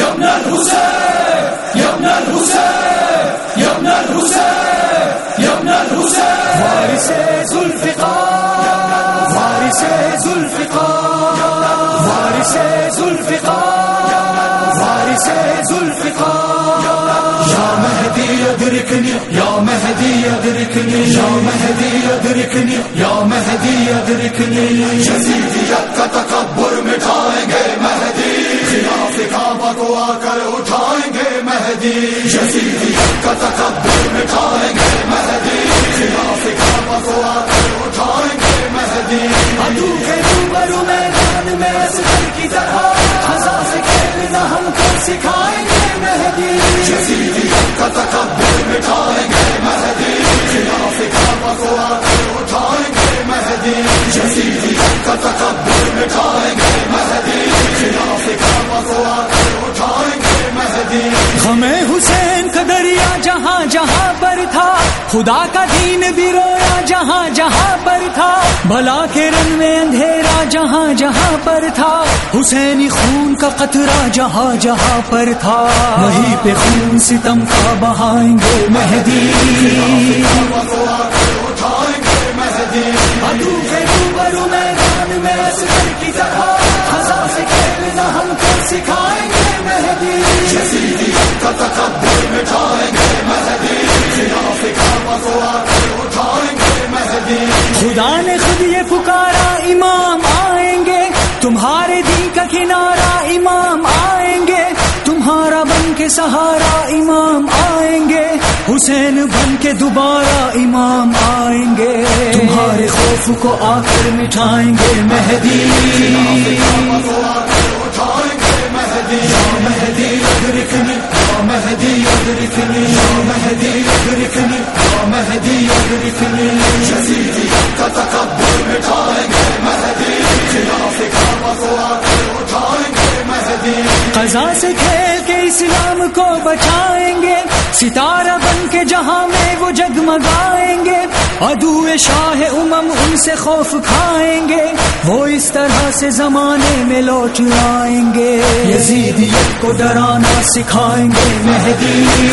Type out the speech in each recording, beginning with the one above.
ابن الحسین یا ابن الحسین یا ابن الحسین یا ابن الحسین وارث ذوالفقار وارث ذوالفقار وارث ذوالفقار وارث ذوالفقار یا مہدی ادرکنی یا مہدی ادرکنی یا مہدی ادرکنی یا مہدی ادرکنی یزیدیت کا تکبر مٹائیں گے مہدی خلاف کعبہ کو آ کر اٹھائیں گے مہدی یزیدیت کا تکبر مٹائیں گے مہدی خلاف کعبہ کو آ کر اٹھائیں گے مہدی عدو کے روبرو میدان میں اصغر کی طرح خزاں سے کھیلنا ہم کو سکھائیں گے مہدی یزیدیت کا تکبر مٹائیں گے مہدی خلاف کعبہ کو آ کر اٹھائیں گے مہدی یزیدیت کا تکبر مٹائیں گے مہدی خلاف کعبہ کو آ کر اٹھائیں گے مہدی غم حسین کا دریا جہاں جہاں پر تھا خدا کا دین بھی رویا جہاں جہاں پر تھا بھلا کے رنگ میں اندھیرا جہاں جہاں پر تھا حسینی خون کا قطرہ جہاں جہاں پر تھا وہیں پہ خون ستم کا بہائیں گے مہدی عدو کے روبرو میدان میں اصغر کی طرح خزاں سے کھیلنا ہم کو سکھائیں گے مہدی یزیدیت کا تکبر مٹائیں گے مہدی خلاف کعبہ کو آ کر اٹھائیں گے مہدی خدا نے خود یہ پکارا امام آئیں گے تمہارے دین کا کنارہ امام آئیں گے تمہارا بن کے سہارا امام آئیں گے حسین بن کے دوبارہ امام آئیں گے تمہارے خوف کو آ کر مٹھائیں گے مہدی مہدی ادرکنی یا مہدی ادرکنی یا مہدی ادرکنی یا مہدی ادرکنی یزیدیت کا تکبر مٹائیں گے مہدی خلاف کعبہ کو آ کر اٹھائیں گے مہدی قضا سے کھیل کے اسلام کو بچائیں گے ستارہ بن کے جہاں میں وہ جگمگائیں گے عدو شاہ امم ان سے خوف کھائیں گے وہ اس طرح سے زمانے میں لوٹ آئیں گے یزیدیت کو ڈرانا سکھائیں گے مہدی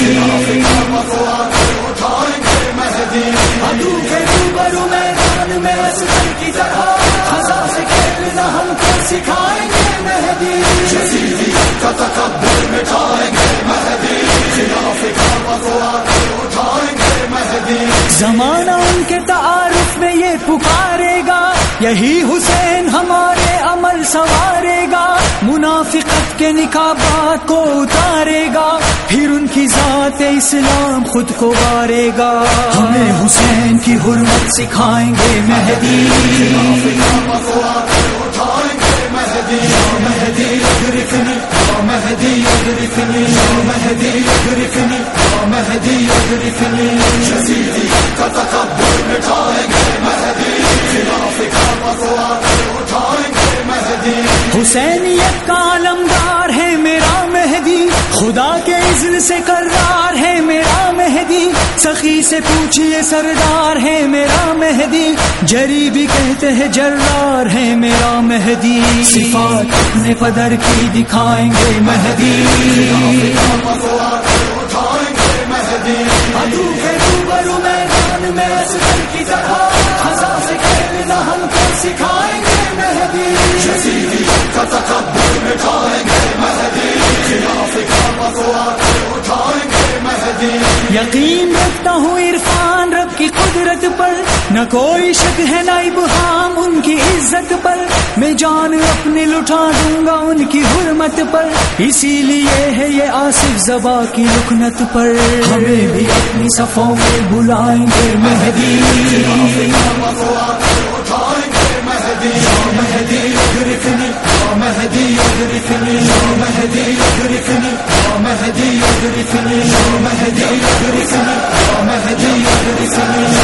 عدو کے روبرو میدان میں اصغر کی طرح خزاں سے کھیلنا ہم کو سکھائیں گے مہدی یزیدیت کا تکبر مٹائیں گے مہدی خلاف کعبہ کو آ کر اٹھائیں گے مہدی زمانہ ان کے تعارف میں یہ پکارے گا یہی حسین ہمارے عمل سنوارے گا منافقت کے نقابات کو اتارے گا پھر ان کی ذات اسلام خود کو وارے گا ہمیں حسین کی حرمت سکھائیں گے مہدی مہدی ادرکنی یا مہدی ادرکنی یا مہدی ادرکنی یا مہدی ادرکنی یزیدیت کا تکبر مٹائیں گے مہدی خلاف کعبہ کو آ کر اٹھائیں گے مہدی حسینیت کا علمدار ہے میرا مہدی خدا کے اذن سے کرار ہے میرا مہدی سخی سے پوچھئے سردار ہے میرا مہدی جری بھی کہتے ہیں جرار ہے میرا مہدی صفات اپنے پدر کی دکھائیں گے مہدی عدو کے روبرو میدان میں اصغر کی طرح خزاں سے کھیلنا ہم کو سکھائیں گے مہدی یزیدیت کا تکبر مٹائیں گے مہدی خلاف کعبہ کو آ کر اٹھائیں گے مہدی یقین رکھتا ہوں عرفان رب کی قدرت پر نہ کوئی شک ہے نہ ابہام ان کی عزت پر میں جان اپنی لٹا دوں گا ان کی حرمت پر اسی لیے ہے یہ آصف زبا کی رکنت پر ہمیں بھی اپنی صفوں میں بلائیں گے مہدی مہدی ادرکنی یا مہدی ادرکنی یا مہدی ادرکنی یا مہدی ادرکنی یا مہدی ادرکنی یا مہدی ادرکنی